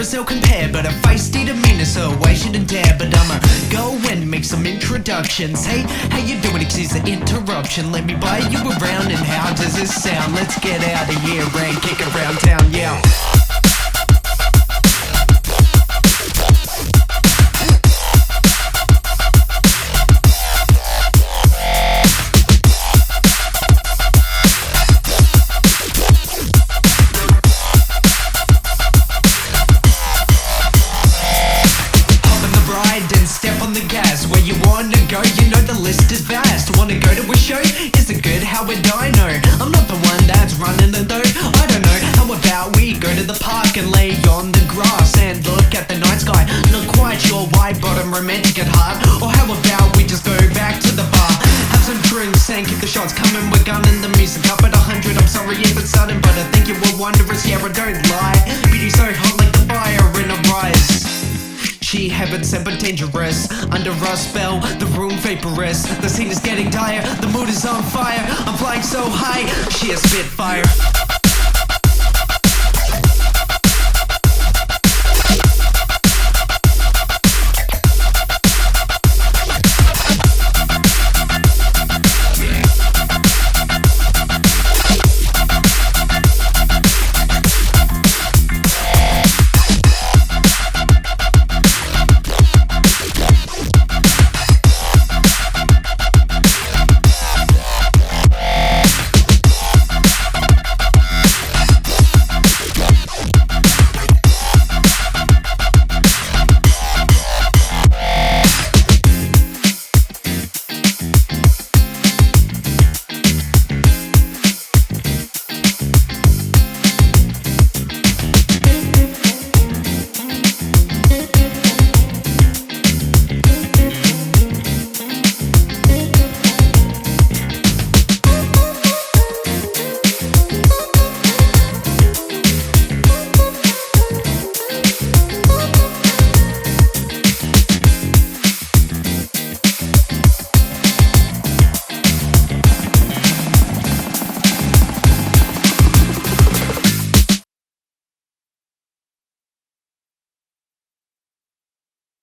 Heroes they'll compare, but a feisty demeanor, so I shouldn't dare. But I'ma go and make some introductions. Hey, how you doing? Excuse the interruption. Let me buy you around, and how does this sound? Let's get out of here and kick around town, yeah. And step on the gas. Where you wanna go, you know the list is vast. Wanna go to a show? Is it good? How would I know? I'm not the one that's running the dough. I don't know. How about we go to the park and lay on the grass and look at the night sky? Not quite sure why, but I'm romantic at heart. Or how about we just go back to the bar, have some drinks and kick the shots, coming we're gunning the music up at 100. I'm sorry if it's sudden, but I think you were wondrous. Yeah, I don't lie. Beauty so hot like the fire in a rise. She heaven sent but dangerous. Under our spell, the room vaporous. The scene is getting dire, the mood is on fire. I'm flying so high, she a spitfire.